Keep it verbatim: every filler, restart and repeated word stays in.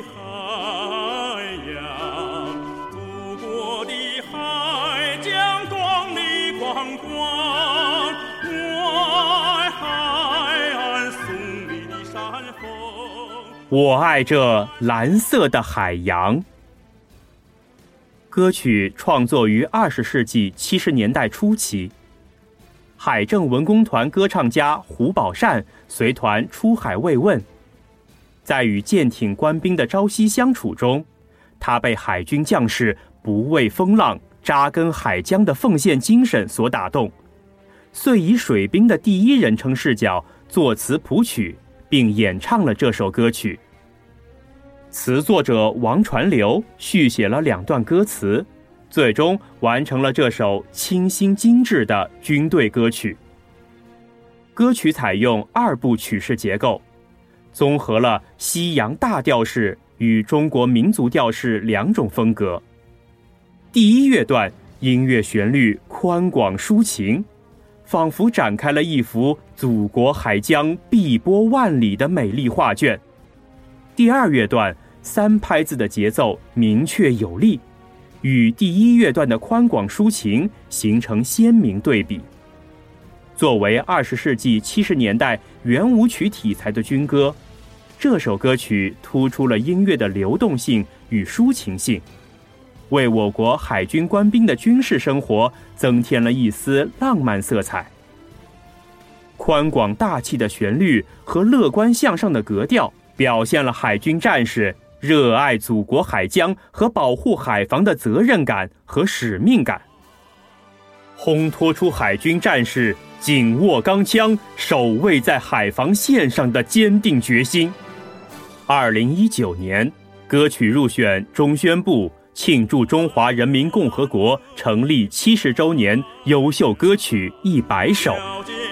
海洋，祖国的海江光里光光，我爱海岸耸立的山峰， 我爱这蓝色的海洋。歌曲创作于二十世纪七十年代初期，海政文工团歌唱家胡宝善随团出海慰问，在与舰艇官兵的朝夕相处中，他被海军将士不畏风浪、扎根海疆的奉献精神所打动，遂以水兵的第一人称视角作词谱曲，并演唱了这首歌曲。词作者王传流续写了两段歌词，最终完成了这首清新精致的军队歌曲。歌曲采用二部曲式结构，综合了西洋大调式与中国民族调式两种风格。第一乐段音乐旋律宽广抒情，仿佛展开了一幅祖国海疆碧波万里的美丽画卷。第二乐段三拍子的节奏明确有力，与第一乐段的宽广抒情形成鲜明对比。作为二十世纪七十年代圆舞曲题材的军歌，这首歌曲突出了音乐的流动性与抒情性，为我国海军官兵的军事生活增添了一丝浪漫色彩。宽广大气的旋律和乐观向上的格调，表现了海军战士热爱祖国海疆和保护海防的责任感和使命感，烘托出海军战士紧握钢枪、守卫在海防线上的坚定决心。二零一九年，歌曲入选中宣部庆祝中华人民共和国成立七十周年优秀歌曲一百首。